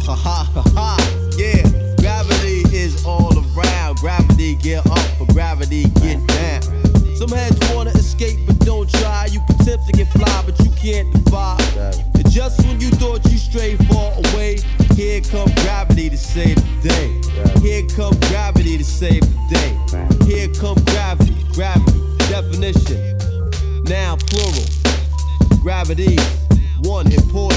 ha ha ha ha. Yeah, gravity is all around. Gravity get up, but gravity get down. Some heads wanna escape, but don't try. You can tip to get fly, but you can't defy. And just when you thought you strayed far away, here come gravity to save the day. Here come gravity to save the day. Here come gravity, gravity, definition. Now plural. Gravity, one important.